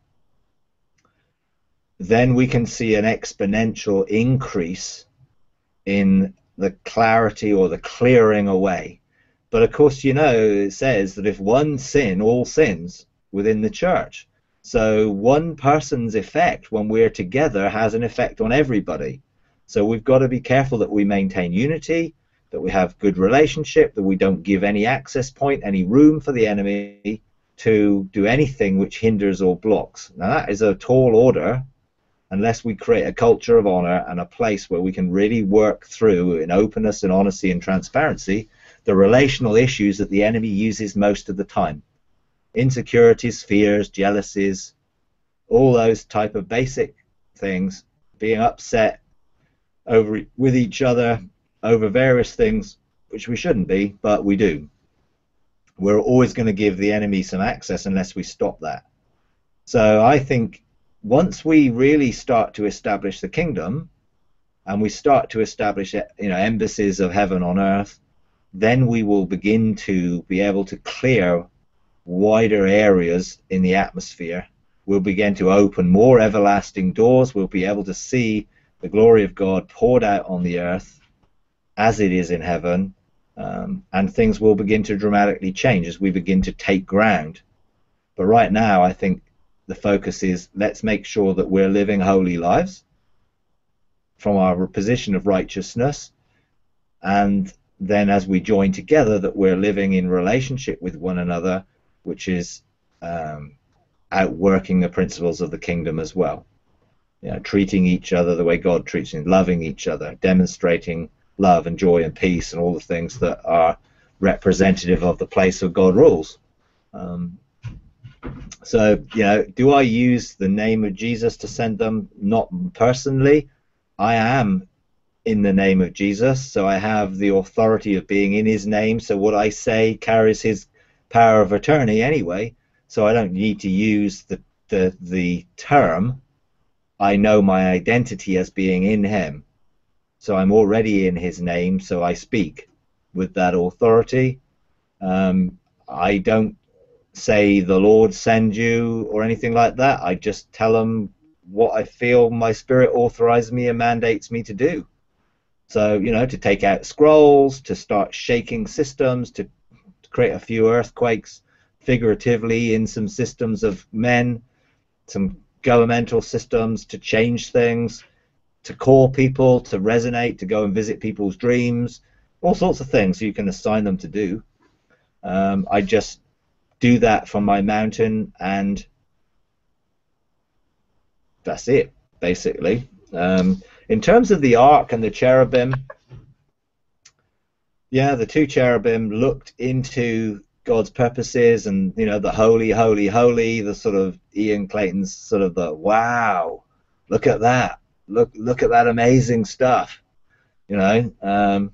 [SPEAKER 1] Then we can see an exponential increase in the clarity or the clearing away. But of course, you know, it says that if one sin, all sins within the church. So one person's effect when we're together has an effect on everybody. So we've got to be careful that we maintain unity, that we have good relationship, that we don't give any access point, any room for the enemy to do anything which hinders or blocks. Now that is a tall order, unless we create a culture of honor and a place where we can really work through in openness and honesty and transparency the relational issues that the enemy uses most of the time. Insecurities, fears, jealousies, all those type of basic things, being upset over with each other over various things which we shouldn't be, but we do. We're always going to give the enemy some access unless we stop that. So I think once we really start to establish the kingdom and we start to establish, you know, embassies of heaven on earth, then we will begin to be able to clear wider areas in the atmosphere. We'll begin to open more everlasting doors. We'll be able to see the glory of God poured out on the earth as it is in heaven, um, and things will begin to dramatically change as we begin to take ground. But right now, I think the focus is, let's make sure that we're living holy lives from our position of righteousness, and then as we join together, that we're living in relationship with one another, which is um, outworking the principles of the kingdom as well. You know, treating each other the way God treats them, loving each other, demonstrating love and joy and peace and all the things that are representative of the place where God rules. Um, so, you know, do I use the name of Jesus to send them? Not personally. I am in the name of Jesus, so I have the authority of being in his name, so what I say carries his power of attorney anyway, so I don't need to use the, the, the term. I know my identity as being in him, so I'm already in his name, so I speak with that authority. Um, I don't say the Lord send you or anything like that. I just tell them what I feel my spirit authorizes me and mandates me to do. So, you know, to take out scrolls, to start shaking systems, to, to create a few earthquakes figuratively in some systems of men, some governmental systems, to change things, to call people, to resonate, to go and visit people's dreams, all sorts of things you can assign them to do. Um, I just do that from my mountain, and that's it, basically. Um, in terms of the ark and the cherubim, yeah, the two cherubim looked into God's purposes, and, you know, the holy, holy, holy, the sort of Ian Clayton's sort of the, wow, look at that, look, look at that amazing stuff, you know. Um,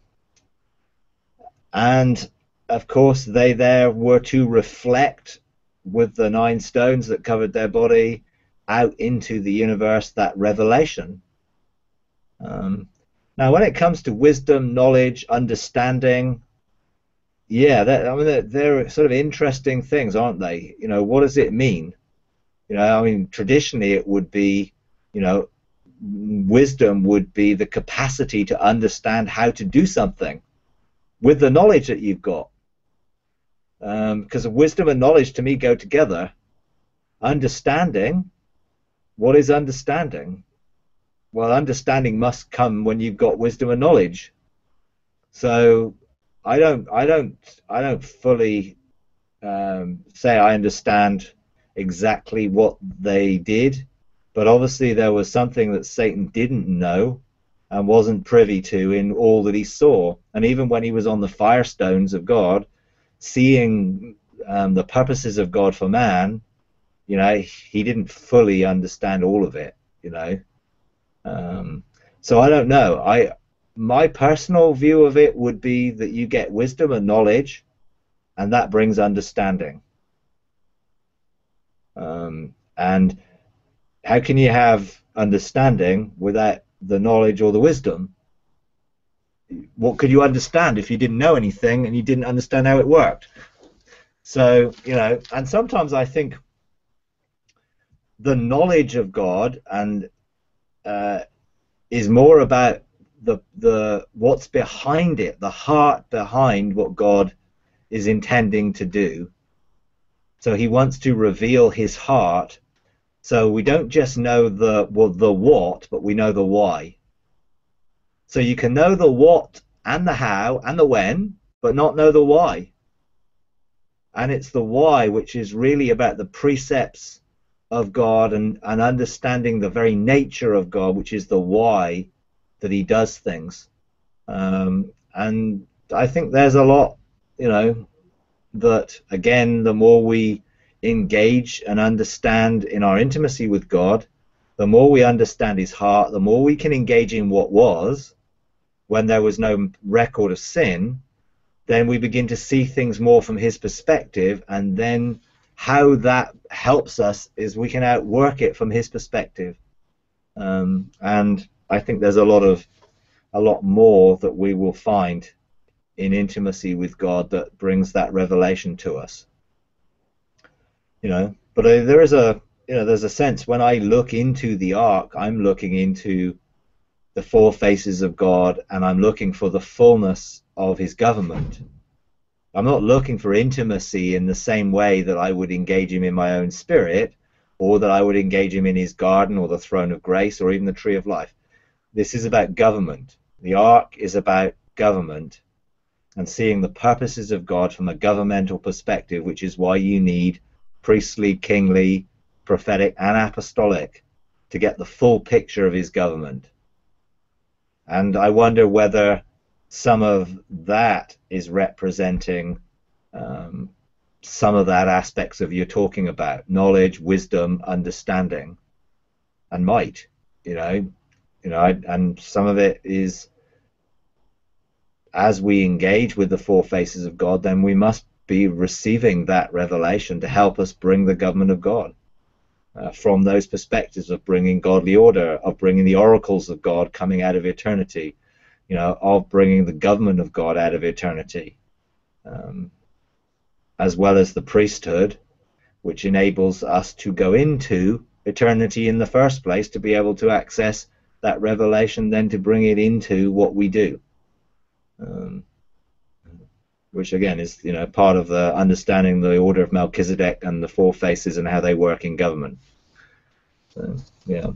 [SPEAKER 1] and of course, they there were to reflect with the nine stones that covered their body out into the universe that revelation. Um, now, when it comes to wisdom, knowledge, understanding, yeah, that, I mean, they're, they're sort of interesting things, aren't they? You know, what does it mean? You know, I mean, traditionally it would be, you know, wisdom would be the capacity to understand how to do something with the knowledge that you've got. Um, because wisdom and knowledge to me go together. Understanding, what is understanding? Well, understanding must come when you've got wisdom and knowledge. So I don't, I don't, I don't fully um, say I understand exactly what they did, but obviously there was something that Satan didn't know and wasn't privy to in all that he saw. And even when he was on the firestones of God, seeing um, the purposes of God for man, you know, he didn't fully understand all of it, you know. Um, so I don't know. I, my personal view of it would be that you get wisdom and knowledge, and that brings understanding. Um, and how can you have understanding without the knowledge or the wisdom? What could you understand if you didn't know anything and you didn't understand how it worked? So, you know, and sometimes I think the knowledge of God and uh, is more about the the what's behind it, the heart behind what God is intending to do. So he wants to reveal his heart. So we don't just know the well, the what, but we know the why. So you can know the what and the how and the when, but not know the why. And it's the why which is really about the precepts of God and, and understanding the very nature of God, which is the why that he does things. Um, and I think there's a lot, you know, that, again, the more we engage and understand in our intimacy with God, the more we understand his heart, the more we can engage in what was, when there was no record of sin, then we begin to see things more from his perspective, and then how that helps us is we can outwork it from his perspective. Um, and I think there's a lot of a lot more that we will find in intimacy with God that brings that revelation to us. You know, but uh, there is a you know there's a sense when I look into the ark, I'm looking into the four faces of God, and I'm looking for the fullness of his government. I'm not looking for intimacy in the same way that I would engage him in my own spirit, or that I would engage him in his garden or the throne of grace or even the tree of life. This is about government. The ark is about government and seeing the purposes of God from a governmental perspective, which is why you need priestly, kingly, prophetic, and apostolic to get the full picture of his government. And I wonder whether some of that is representing um, some of that aspects of you're talking about: knowledge, wisdom, understanding, and might. You know, you know, and some of it is, as we engage with the four faces of God, then we must be receiving that revelation to help us bring the government of God. Uh, from those perspectives of bringing godly order, of bringing the oracles of God coming out of eternity, you know, of bringing the government of God out of eternity, um, as well as the priesthood, which enables us to go into eternity in the first place, to be able to access that revelation, then to bring it into what we do, um, which again is, you know, part of the understanding the order of Melchizedek and the four faces and how they work in government. So, yeah.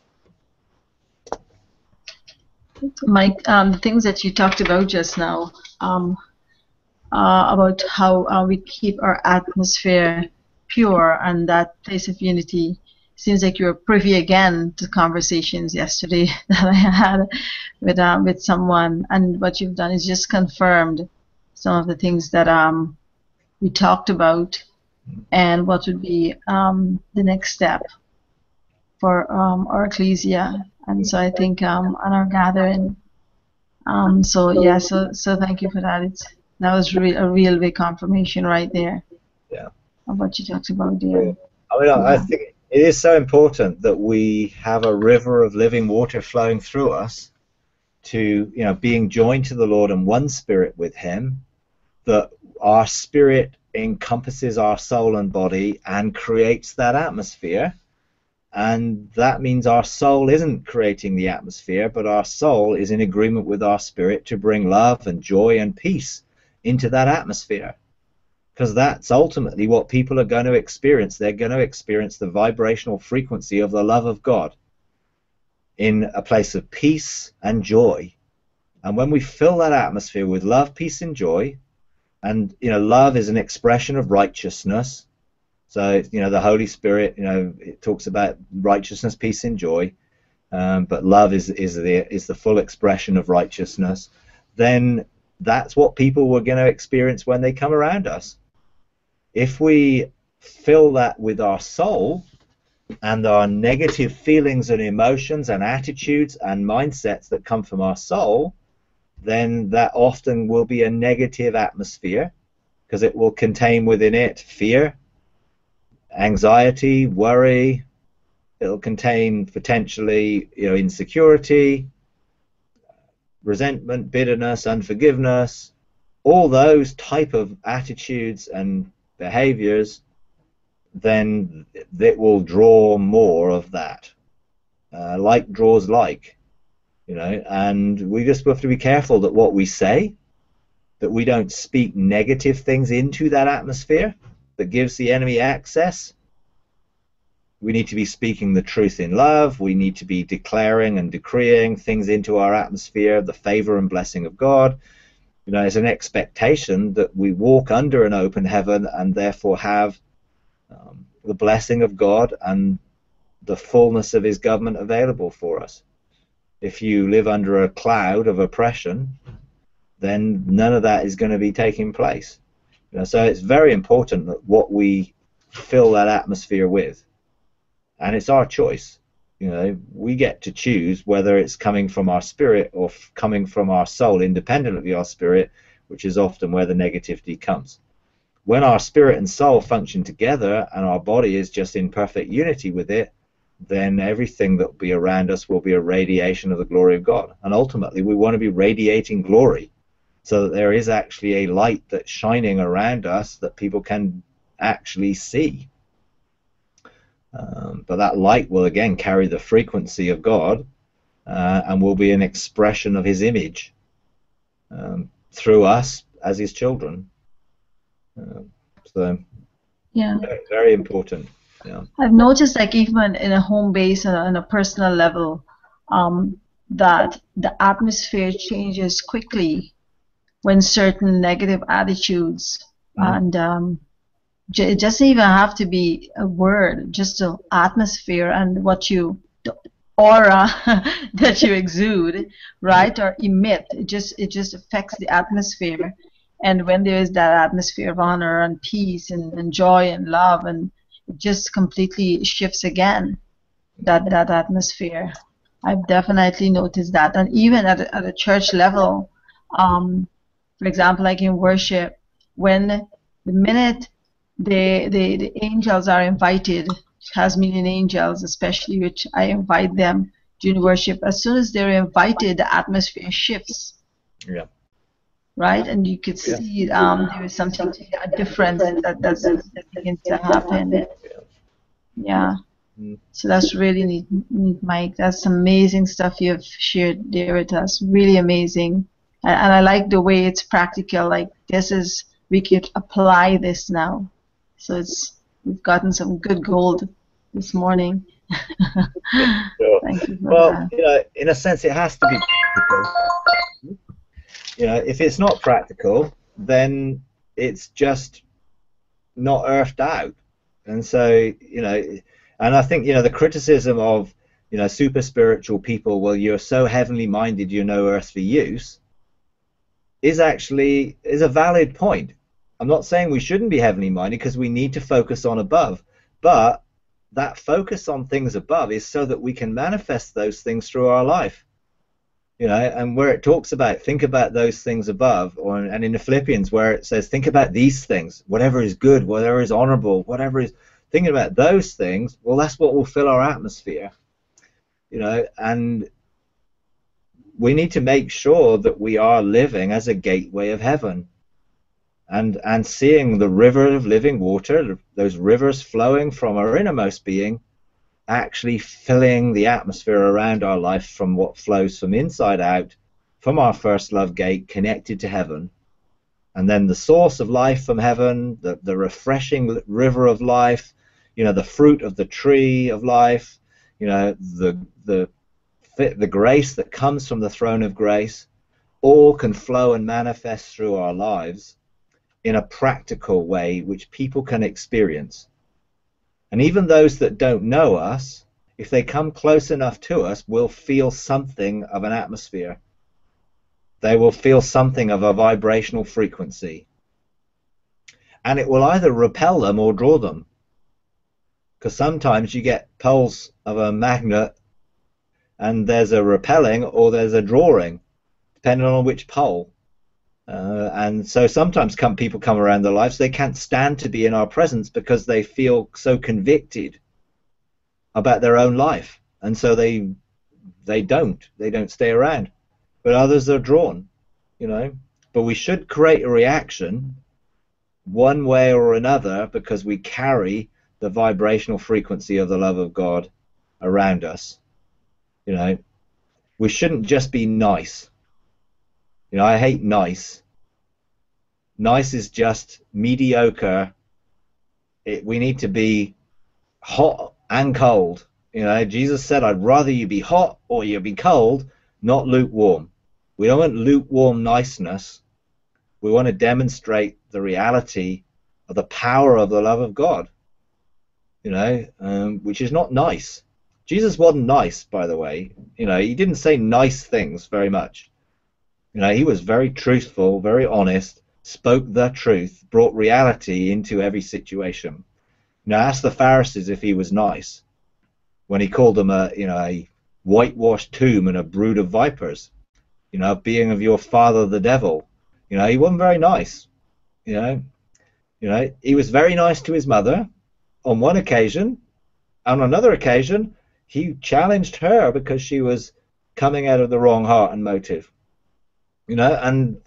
[SPEAKER 5] Mike, um, the things that you talked about just now, um, uh, about how uh, we keep our atmosphere pure and that place of unity, seems like you were privy again to conversations yesterday that I had with uh, with someone, and what you've done is just confirmed some of the things that um, we talked about, and what would be um, the next step for um, our ecclesia. And so I think um, on our gathering. Um, so yeah, so so thank you for that. It's that was re a real big confirmation right there.
[SPEAKER 1] Yeah.
[SPEAKER 5] Of what you talked about there.
[SPEAKER 1] I mean, I
[SPEAKER 5] Yeah.
[SPEAKER 1] think it is so important that we have a river of living water flowing through us, to, you know, being joined to the Lord in one spirit with Him, that our spirit encompasses our soul and body and creates that atmosphere. And that means our soul isn't creating the atmosphere, but our soul is in agreement with our spirit to bring love and joy and peace into that atmosphere. Because that's ultimately what people are going to experience. They're going to experience the vibrational frequency of the love of God in a place of peace and joy. And when we fill that atmosphere with love, peace, and joy, and, you know, love is an expression of righteousness. So, you know, the Holy Spirit, you know, it talks about righteousness, peace, and joy, um, but love is is the is the full expression of righteousness. Then that's what people were going to experience when they come around us. If we fill that with our soul and our negative feelings and emotions and attitudes and mindsets that come from our soul, then that often will be a negative atmosphere, because it will contain within it fear, anxiety, worry. It'll contain potentially, you know, insecurity, resentment, bitterness, unforgiveness, all those type of attitudes and behaviors. Then it will draw more of that. Uh, like draws like, you know, and we just have to be careful that what we say, that we don't speak negative things into that atmosphere that gives the enemy access. We need to be speaking the truth in love. We need to be declaring and decreeing things into our atmosphere, the favor and blessing of God. You know, it's an expectation that we walk under an open heaven and therefore have um, the blessing of God and the fullness of His government available for us. If you live under a cloud of oppression, then none of that is going to be taking place. You know, so it's very important that what we fill that atmosphere with, and it's our choice. You know, we get to choose whether it's coming from our spirit or f coming from our soul, independently of our spirit, which is often where the negativity comes. When our spirit and soul function together and our body is just in perfect unity with it, then everything that will be around us will be a radiation of the glory of God. And ultimately, we want to be radiating glory, so that there is actually a light that's shining around us that people can actually see. Um, but that light will again carry the frequency of God, uh, and will be an expression of His image um, through us as His children. Uh, so,
[SPEAKER 5] Yeah.
[SPEAKER 1] very, very important. Yeah.
[SPEAKER 5] I've noticed, like, even in a home base and on a personal level, um, that the atmosphere changes quickly when certain negative attitudes
[SPEAKER 1] Mhm.
[SPEAKER 5] and um, j it doesn't even have to be a word, just the atmosphere and what you aura that you exude, right, or emit. It just it just affects the atmosphere. And when there is that atmosphere of honor and peace and, and joy and love, and it just completely shifts again that that atmosphere. I've definitely noticed that, and even at a, at a church level, um, for example, like in worship, when the minute the the, the angels are invited, Tasmanian angels especially, which I invite them during worship, as soon as they're invited, the atmosphere shifts.
[SPEAKER 1] Yeah.
[SPEAKER 5] Right, and you could see um, there is something, a difference that that, that begins to happen. Yeah. So that's really neat, neat, Mike. That's amazing stuff you've shared there with us. Really amazing, and, and I like the way it's practical. Like this is, we could apply this now. So it's we've gotten some good gold this morning.
[SPEAKER 1] Sure.
[SPEAKER 5] Thank you for
[SPEAKER 1] well,
[SPEAKER 5] that.
[SPEAKER 1] you know, in a sense, it has to be practical. You know, if it's not practical, then it's just not earthed out. And so, you know, and I think, you know, the criticism of, you know, super spiritual people, well, you're so heavenly minded, you're no earthly use, is actually, is a valid point. I'm not saying we shouldn't be heavenly minded, because we need to focus on above. But that focus on things above is so that we can manifest those things through our life. You know, and where it talks about think about those things above, or and in the Philippians where it says think about these things, whatever is good, whatever is honorable, whatever is, thinking about those things, well, that's what will fill our atmosphere. You know, and we need to make sure that we are living as a gateway of heaven, and and seeing the river of living water, those rivers flowing from our innermost being, actually filling the atmosphere around our life from what flows from inside out, from our first love gate connected to heaven, and then the source of life from heaven, the, the refreshing river of life, you know, the fruit of the tree of life, you know, the the the grace that comes from the throne of grace, all can flow and manifest through our lives in a practical way which people can experience. And even those that don't know us, if they come close enough to us, will feel something of an atmosphere. They will feel something of a vibrational frequency. And it will either repel them or draw them. Because sometimes you get poles of a magnet and there's a repelling or there's a drawing, depending on which pole. Uh, and so sometimes come, people come around their lives, they can't stand to be in our presence because they feel so convicted about their own life, and so they they don't they don't stay around. But others are drawn, you know. But we should create a reaction one way or another, because we carry the vibrational frequency of the love of God around us. You know, we shouldn't just be nice. You know, I hate nice. Nice is just mediocre. It, we need to be hot and cold. You know, Jesus said, I'd rather you be hot or you be cold, not lukewarm. We don't want lukewarm niceness. We want to demonstrate the reality of the power of the love of God, you know, um, which is not nice. Jesus wasn't nice, by the way. You know, he didn't say nice things very much. You know, he was very truthful, very honest, spoke the truth, brought reality into every situation. You know, ask the Pharisees if he was nice when he called them a, you know, a whitewashed tomb and a brood of vipers. You know, being of your father the devil. You know, he wasn't very nice. You know, you know, he was very nice to his mother on one occasion. On another occasion, he challenged her because she was coming out of the wrong heart and motive. You know, and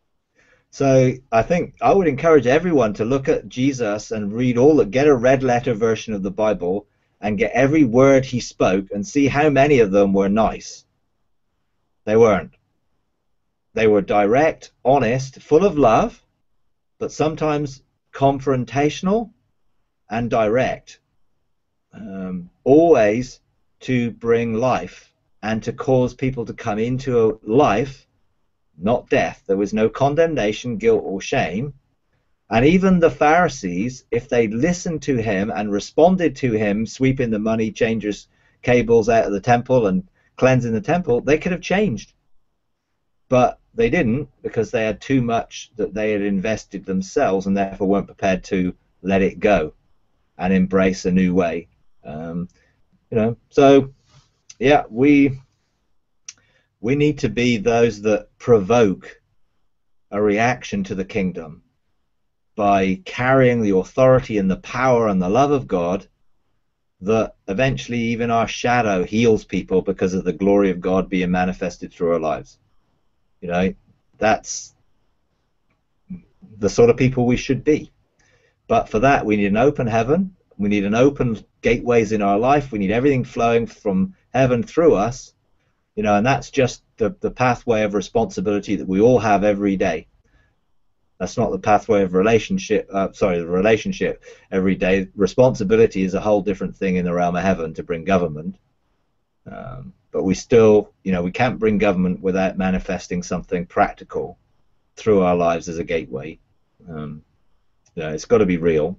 [SPEAKER 1] so I think I would encourage everyone to look at Jesus and read all that, get a red letter version of the Bible and get every word he spoke and see how many of them were nice. They weren't. They were direct, honest, full of love, but sometimes confrontational and direct. Um, always to bring life and to cause people to come into a life, not death. There was no condemnation, guilt, or shame. And even the Pharisees, if they listened to him and responded to him, sweeping the money changers' cables out of the temple and cleansing the temple, they could have changed. But they didn't, because they had too much that they had invested themselves and therefore weren't prepared to let it go and embrace a new way. Um, you know, so yeah, we we need to be those that provoke a reaction to the kingdom by carrying the authority and the power and the love of God, that eventually even our shadow heals people because of the glory of God being manifested through our lives. You know, that's the sort of people we should be. But for that, we need an open heaven. We need an open gateways in our life. We need everything flowing from heaven through us. You know, and that's just the, the pathway of responsibility that we all have every day. That's not the pathway of relationship, uh, sorry, the relationship every day. Responsibility is a whole different thing in the realm of heaven to bring government. Um, but we still, you know, we can't bring government without manifesting something practical through our lives as a gateway. Um, you know, it's got to be real.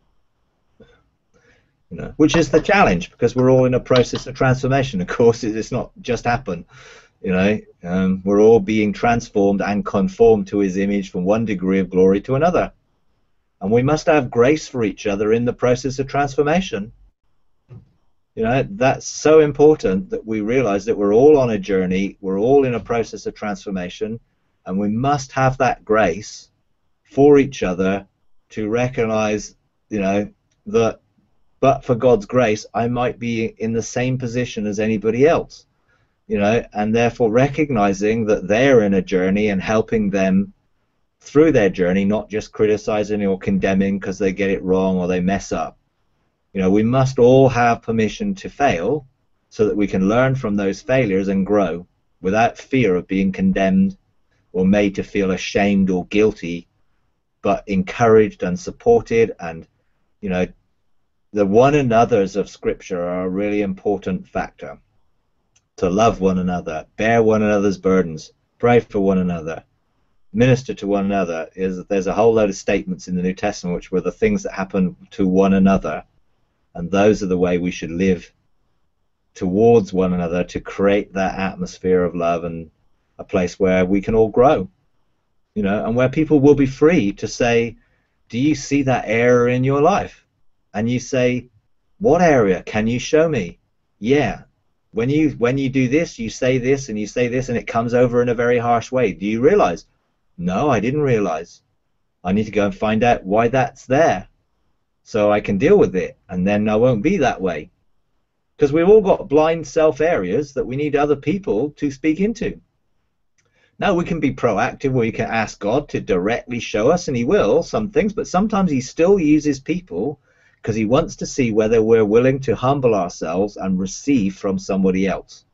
[SPEAKER 1] You know, which is the challenge, because we're all in a process of transformation. Of course, it's not just happen. You know, um, we're all being transformed and conformed to His image from one degree of glory to another, and we must have grace for each other in the process of transformation. You know, that's so important that we realize that we're all on a journey, we're all in a process of transformation, and we must have that grace for each other to recognize, you know, that but for God's grace, I might be in the same position as anybody else, you know, and therefore recognizing that they're in a journey and helping them through their journey, not just criticizing or condemning because they get it wrong or they mess up. You know, we must all have permission to fail so that we can learn from those failures and grow without fear of being condemned or made to feel ashamed or guilty, but encouraged and supported. And, you know, the one another's of Scripture are a really important factor. To love one another, bear one another's burdens, pray for one another, minister to one another. Is there's a whole load of statements in the New Testament which were the things that happen to one another, and those are the way we should live towards one another to create that atmosphere of love and a place where we can all grow, you know, and where people will be free to say, do you see that error in your life? And you say, what area? Can you show me? Yeah. When you when you do this, you say this and you say this, and it comes over in a very harsh way. Do you realize? No, I didn't realize. I need to go and find out why that's there so I can deal with it, and then I won't be that way. Because we've all got blind self areas that we need other people to speak into. Now, we can be proactive, where we can ask God to directly show us, and He will, some things, but sometimes He still uses people because He wants to see whether we're willing to humble ourselves and receive from somebody else.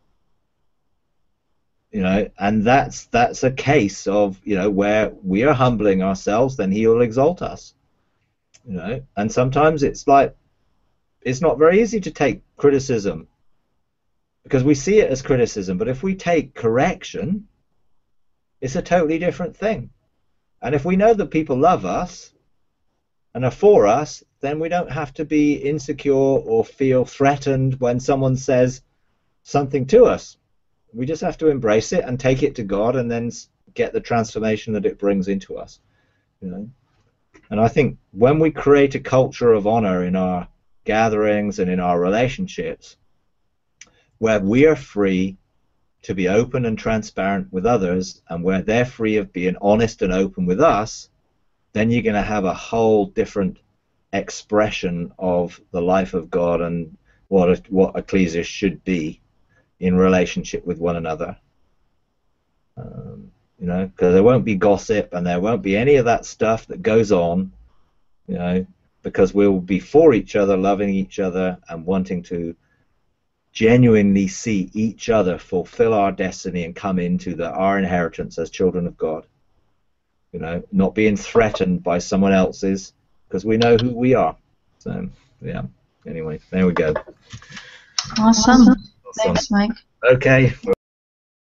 [SPEAKER 1] You know, and that's that's a case of, you know, where we are humbling ourselves, then He will exalt us. You know, and sometimes it's like, it's not very easy to take criticism because we see it as criticism, but if we take correction, it's a totally different thing. And if we know that people love us and are for us, then we don't have to be insecure or feel threatened when someone says something to us. We just have to embrace it and take it to God, and then get the transformation that it brings into us. You know, and I think when we create a culture of honor in our gatherings and in our relationships, where we are free to be open and transparent with others, and where they're free of being honest and open with us, then you're going to have a whole different expression of the life of God and what a, what ecclesia should be in relationship with one another. Um, you know, because there won't be gossip and there won't be any of that stuff that goes on, you know, because we'll be for each other, loving each other, and wanting to genuinely see each other fulfill our destiny and come into the, our inheritance as children of God. You know, not being threatened by someone else's, because we know who we are. So, yeah. Anyway, there we go.
[SPEAKER 5] Awesome.
[SPEAKER 1] Awesome.
[SPEAKER 5] Thanks, Mike.
[SPEAKER 1] Okay.